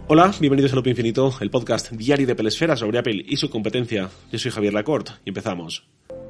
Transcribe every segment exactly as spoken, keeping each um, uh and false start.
Hola, bienvenidos a Loop Infinito, el podcast diario de Apple Esfera sobre Apple y su competencia. Yo soy Javier Lacorte y empezamos.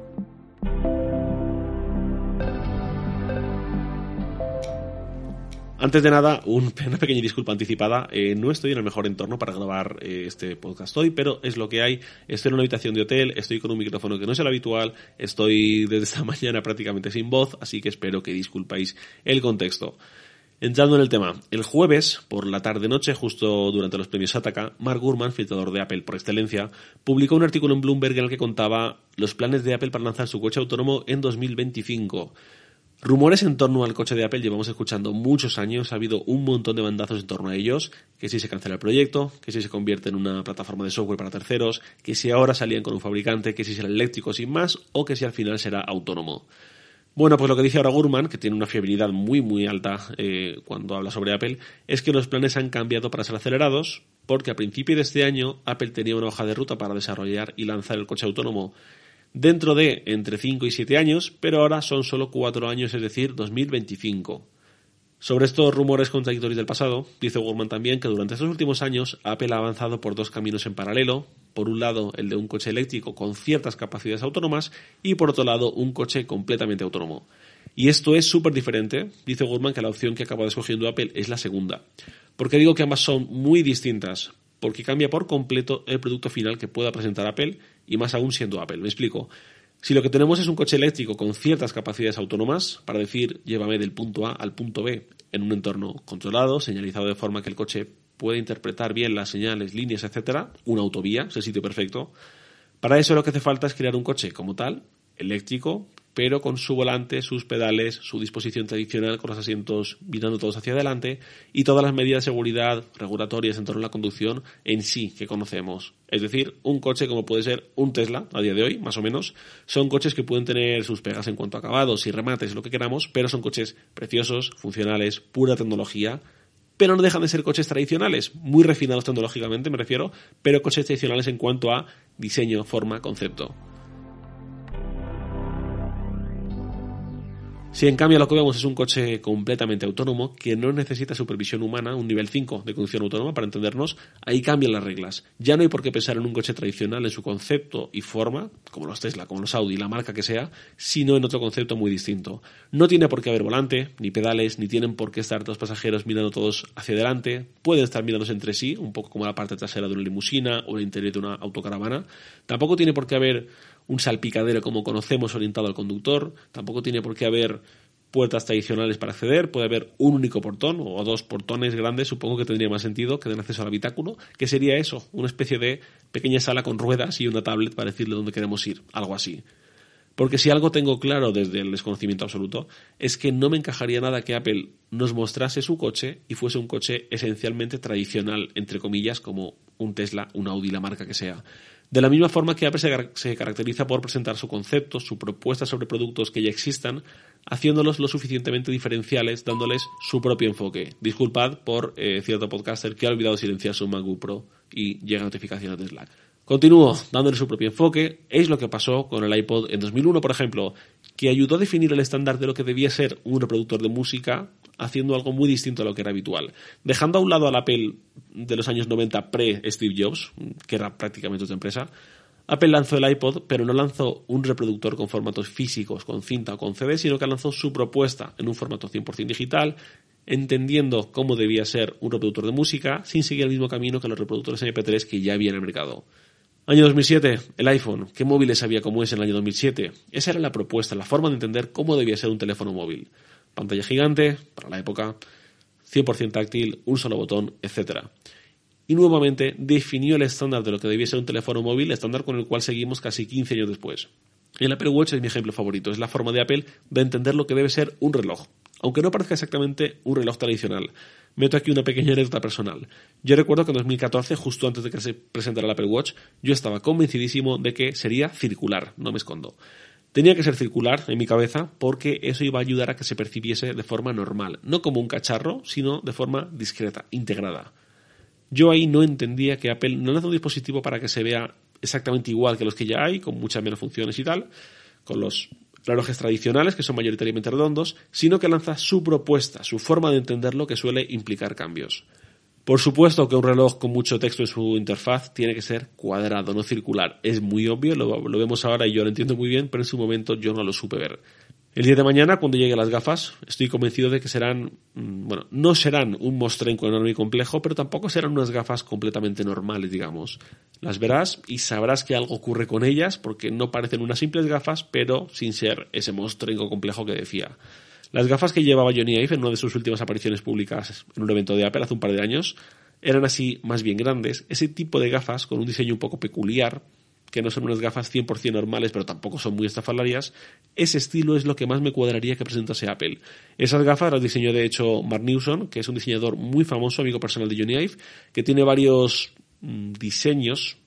Antes de nada, un, una pequeña disculpa anticipada. Eh, no estoy en el mejor entorno para grabar eh, este podcast hoy, pero es lo que hay. Estoy en una habitación de hotel, estoy con un micrófono que no es el habitual, estoy desde esta mañana prácticamente sin voz, así que espero que disculpáis el contexto. Entrando en el tema, el jueves, por la tarde-noche, justo durante los premios Sataka, Mark Gurman, filtrador de Apple por excelencia, publicó un artículo en Bloomberg en el que contaba los planes de Apple para lanzar su coche autónomo en dos mil veinticinco. Rumores en torno al coche de Apple llevamos escuchando muchos años, ha habido un montón de bandazos en torno a ellos, que si se cancela el proyecto, que si se convierte en una plataforma de software para terceros, que si ahora salían con un fabricante, que si será eléctrico sin más, o que si al final será autónomo. Bueno, pues lo que dice ahora Gurman, que tiene una fiabilidad muy muy alta eh, cuando habla sobre Apple, es que los planes han cambiado para ser acelerados, porque a principio de este año Apple tenía una hoja de ruta para desarrollar y lanzar el coche autónomo dentro de entre cinco y siete años, pero ahora son solo cuatro años, es decir, dos mil veinticinco. Sobre estos rumores contradictorios del pasado, dice Gurman también que durante estos últimos años Apple ha avanzado por dos caminos en paralelo. Por un lado, el de un coche eléctrico con ciertas capacidades autónomas y por otro lado, un coche completamente autónomo. Y esto es súper diferente, dice Gurman, que la opción que acaba escogiendo Apple es la segunda. ¿Por qué digo que ambas son muy distintas? Porque cambia por completo el producto final que pueda presentar Apple y más aún siendo Apple. Me explico. Si lo que tenemos es un coche eléctrico con ciertas capacidades autónomas, para decir, llévame del punto A al punto B en un entorno controlado, señalizado de forma que el coche puede interpretar bien las señales, líneas, etcétera, una autovía, es el sitio perfecto. Para eso lo que hace falta es crear un coche como tal, eléctrico, pero con su volante, sus pedales, su disposición tradicional con los asientos mirando todos hacia adelante y todas las medidas de seguridad regulatorias en torno a la conducción en sí que conocemos. Es decir, un coche como puede ser un Tesla a día de hoy, más o menos. Son coches que pueden tener sus pegas en cuanto a acabados y remates, lo que queramos, pero son coches preciosos, funcionales, pura tecnología, pero no dejan de ser coches tradicionales, muy refinados tecnológicamente me refiero, pero coches tradicionales en cuanto a diseño, forma, concepto. Si en cambio lo que vemos es un coche completamente autónomo que no necesita supervisión humana, un nivel cinco de conducción autónoma para entendernos, ahí cambian las reglas. Ya no hay por qué pensar en un coche tradicional en su concepto y forma, como los Tesla, como los Audi, la marca que sea, sino en otro concepto muy distinto. No tiene por qué haber volante, ni pedales, ni tienen por qué estar los pasajeros mirando todos hacia adelante. Pueden estar mirándose entre sí, un poco como la parte trasera de una limusina o el interior de una autocaravana. Tampoco tiene por qué haber un salpicadero como conocemos orientado al conductor, tampoco tiene por qué haber puertas tradicionales para acceder, puede haber un único portón o dos portones grandes, supongo que tendría más sentido que den acceso al habitáculo, que sería eso, una especie de pequeña sala con ruedas y una tablet para decirle dónde queremos ir, algo así. Porque si algo tengo claro desde el desconocimiento absoluto, es que no me encajaría nada que Apple nos mostrase su coche y fuese un coche esencialmente tradicional, entre comillas, como un Tesla, un Audi, la marca que sea. De la misma forma que Apple se, se caracteriza por presentar su concepto, su propuesta sobre productos que ya existan, haciéndolos lo suficientemente diferenciales, dándoles su propio enfoque. Disculpad por eh, cierto podcaster que ha olvidado silenciar su MacBook Pro y llega notificaciones de Slack. Continúo dándole su propio enfoque. Es lo que pasó con el iPod en dos mil uno, por ejemplo, que ayudó a definir el estándar de lo que debía ser un reproductor de música, haciendo algo muy distinto a lo que era habitual. Dejando a un lado al Apple de los años noventa pre-Steve Jobs, que era prácticamente otra empresa, Apple lanzó el iPod, pero no lanzó un reproductor con formatos físicos, con cinta o con C D, sino que lanzó su propuesta en un formato cien por ciento digital, entendiendo cómo debía ser un reproductor de música, sin seguir el mismo camino que los reproductores eme pe tres que ya había en el mercado. Año dos mil siete, el iPhone. ¿Qué móviles había como es en el año dos mil siete? Esa era la propuesta, la forma de entender cómo debía ser un teléfono móvil. Pantalla gigante, para la época, cien por ciento táctil, un solo botón, etcétera. Y nuevamente definió el estándar de lo que debía ser un teléfono móvil, estándar con el cual seguimos casi quince años después. El Apple Watch es mi ejemplo favorito, es la forma de Apple de entender lo que debe ser un reloj, aunque no parezca exactamente un reloj tradicional. Meto aquí una pequeña anécdota personal. Yo recuerdo que en dos mil catorce, justo antes de que se presentara el Apple Watch, yo estaba convencidísimo de que sería circular, no me escondo. Tenía que ser circular en mi cabeza porque eso iba a ayudar a que se percibiese de forma normal, no como un cacharro, sino de forma discreta, integrada. Yo ahí no entendía que Apple no lanza un dispositivo para que se vea exactamente igual que los que ya hay, con muchas menos funciones y tal, con los relojes tradicionales, que son mayoritariamente redondos, sino que lanza su propuesta, su forma de entenderlo, que suele implicar cambios. Por supuesto que un reloj con mucho texto en su interfaz tiene que ser cuadrado, no circular. Es muy obvio, lo, lo vemos ahora y yo lo entiendo muy bien, pero en su momento yo no lo supe ver. El día de mañana, cuando lleguen las gafas, estoy convencido de que serán, bueno, no serán un mostrenco enorme y complejo, pero tampoco serán unas gafas completamente normales, digamos. Las verás y sabrás que algo ocurre con ellas, porque no parecen unas simples gafas, pero sin ser ese mostrenco complejo que decía. Las gafas que llevaba Jony Ive en una de sus últimas apariciones públicas en un evento de Apple hace un par de años eran así más bien grandes, ese tipo de gafas con un diseño un poco peculiar, que no son unas gafas cien por ciento normales, pero tampoco son muy estrafalarias. Ese estilo es lo que más me cuadraría que presentase Apple. Esas gafas las diseñó de hecho Mark Newson, que es un diseñador muy famoso, amigo personal de Jony Ive, que tiene varios mmm, diseños.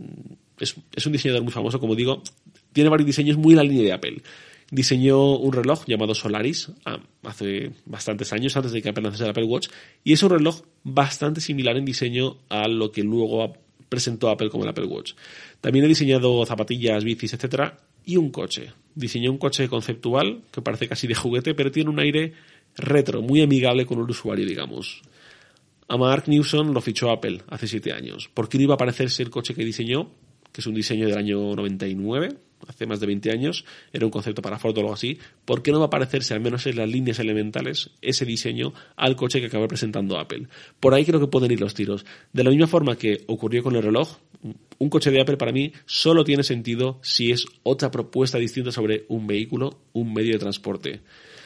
Es, es un diseñador muy famoso, como digo, tiene varios diseños muy en la línea de Apple. Diseñó un reloj llamado Solaris ah, hace bastantes años, antes de que Apple lanzase el Apple Watch, y es un reloj bastante similar en diseño a lo que luego presentó Apple como el Apple Watch. También he diseñado zapatillas, bicis, etcétera, y un coche. Diseñé un coche conceptual que parece casi de juguete, pero tiene un aire retro, muy amigable con el usuario, digamos. A Mark Newson lo fichó Apple hace siete años. ¿Por qué no iba a parecerse el coche que diseñó? Que es un diseño del año noventa y nueve, hace más de veinte años, era un concepto para Ford o algo así. ¿Por qué no va a parecerse, al menos en las líneas elementales, ese diseño al coche que acaba presentando Apple? Por ahí creo que pueden ir los tiros. De la misma forma que ocurrió con el reloj, un coche de Apple para mí solo tiene sentido si es otra propuesta distinta sobre un vehículo, un medio de transporte.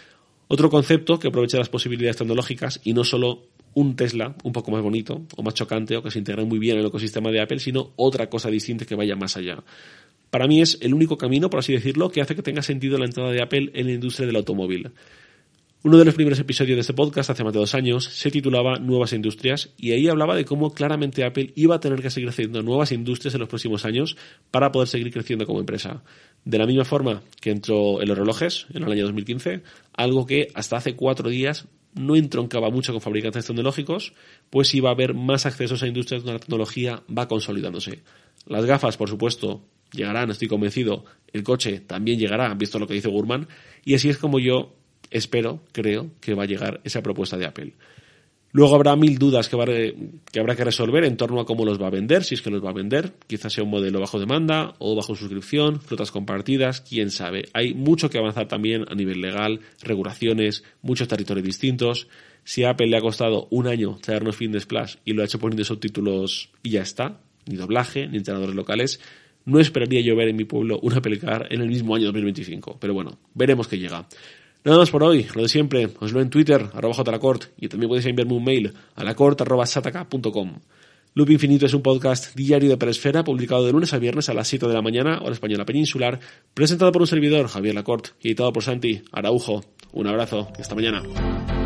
Otro concepto que aprovecha las posibilidades tecnológicas y no solo un Tesla un poco más bonito o más chocante o que se integre muy bien en el ecosistema de Apple, sino otra cosa distinta que vaya más allá. Para mí es el único camino, por así decirlo, que hace que tenga sentido la entrada de Apple en la industria del automóvil. Uno de los primeros episodios de este podcast, hace más de dos años, se titulaba Nuevas Industrias y ahí hablaba de cómo claramente Apple iba a tener que seguir haciendo nuevas industrias en los próximos años para poder seguir creciendo como empresa. De la misma forma que entró en los relojes en el año dos mil quince, algo que hasta hace cuatro días no entroncaba mucho con fabricantes tecnológicos, pues iba a haber más accesos a industrias donde la tecnología va consolidándose. Las gafas, por supuesto, llegarán, estoy convencido. El coche también llegará, visto lo que dice Gurman, y así es como yo espero, creo, que va a llegar esa propuesta de Apple. Luego habrá mil dudas que, va, que habrá que resolver en torno a cómo los va a vender, si es que los va a vender. Quizás sea un modelo bajo demanda o bajo suscripción, flotas compartidas, quién sabe. Hay mucho que avanzar también a nivel legal, regulaciones, muchos territorios distintos. Si a Apple le ha costado un año traernos Fitness Plus y lo ha hecho poniendo subtítulos y ya está, ni doblaje, ni entrenadores locales, no esperaría yo ver en mi pueblo una Apple Car en el mismo año dos mil veinticinco. Pero bueno, veremos qué llega. Nada más por hoy, lo de siempre, os leo en Twitter, arroba jlacort, y también podéis enviarme un mail a lacort arroba sataka punto com. Loop Infinito es un podcast diario de Peresfera, publicado de lunes a viernes a las siete de la mañana, hora española peninsular, presentado por un servidor, Javier Lacort, y editado por Santi Araujo. Un abrazo y hasta mañana.